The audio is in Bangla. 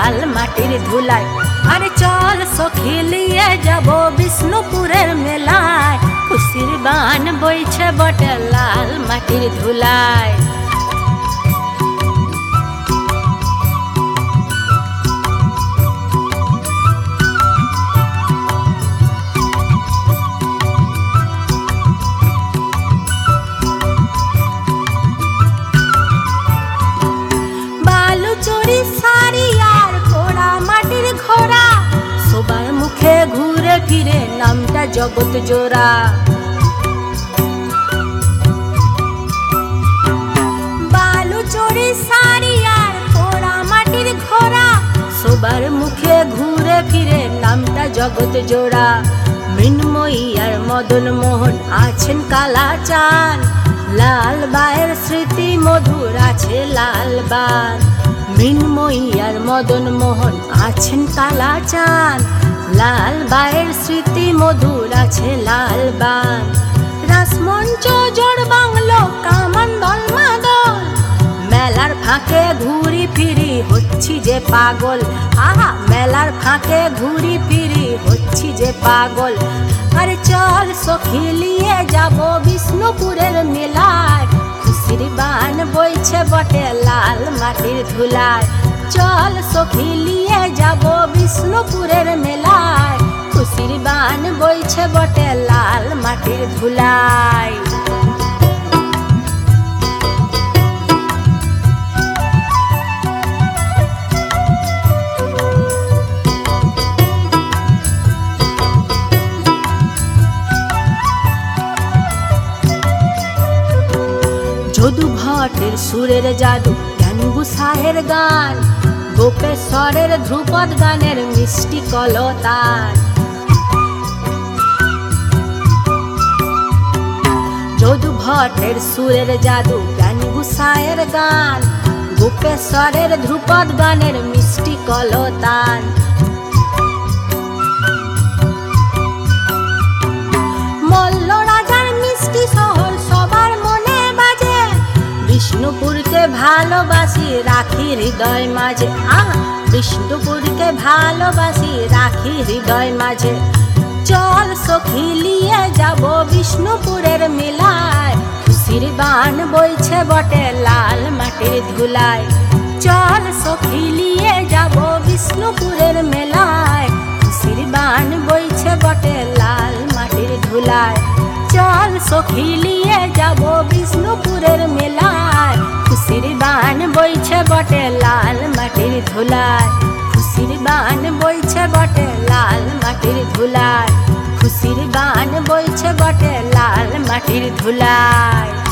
লাল মাটির ধুলায়। আরে চল সখী লিয়ে যাব বিষ্ণুপুরের মেলায়, খুশির বান বইছে বটে লাল মাটির ধুলায়। বালুচরি শাড়ি আর পোড়া মাটির ঘোড়া, সবার মুখে ঘুরে ফিরে নামটা জগৎ জোড়া। বালুচরি শাড়ি আর পোড়া মাটির ঘোড়া, সবার মুখে ঘুরে ফিরে নামটা জগৎ জোড়া। মৃন্ময়ী আর মদন মোহন আছেন কালাচান, লাল বায়ের স্মৃতি মধুর আছে লাল বান। মৃন্ময়ী আর মদন মোহন আছেন কালাচান, লাল বায়ের স্মৃতি মধুর আছে লাল বান। রাসমঞ্চ জোড় বাংলো কামান দল মাদল, মেলার ফাঁকে ঘুরি ফিরি হচ্ছি যে পাগল। আহা মেলার ফাঁকে ঘুরি ফিরি হচ্ছি যে পাগল। আরে চল সখী লিয়ে যাব বিষ্ণুপুরের মেলায়, খুশির বান বইছে বটে লাল মাটির ধুলায়। চল সখী লিয়ে যাব বিষ্ণুপুরের মেলায়, খুশির বান বইছে বটে লাল মাটির ধুলায়। যদু ভট্টের সুরের জাদু জ্ঞান গুসাহের গান, গোপেশ্বরের ধ্রুপদ গানের মিষ্টি কলতান। যদু ভট্টের সুরের জাদু জ্ঞান গুসাহের গান, গোপেশ্বরের ধ্রুপদ গানের মিষ্টি কলতান। মল্ল রাজার মিষ্টি শহর সবার মনে বাজে, বিষ্ণুপুরকে ভালোবাসি রাখি হৃদয় মাঝে। বিষ্ণুপুরকে ভালোবাসি রাখি হৃদয় মাঝে। চল সখী লিয়ে যাব বিষ্ণুপুরের মেলায়, খুশির বান বইছে বটে লাল মাটির ধুলায়। চল সখী লিয়ে যাব বিষ্ণুপুরের মেলায়, খুশির বান বইছে বটে লাল মাটির ধুলায়। চল সখী লিয়ে যাব বিষ্ণুপুরের মেলায়, খুশির বান বইছে বটে লাল মাটির ধুলায়। খুশির বান বইছে বটে লাল মাটির ধুলায়, খুশির বান বইছে বটে লাল মাটির ধুলায়।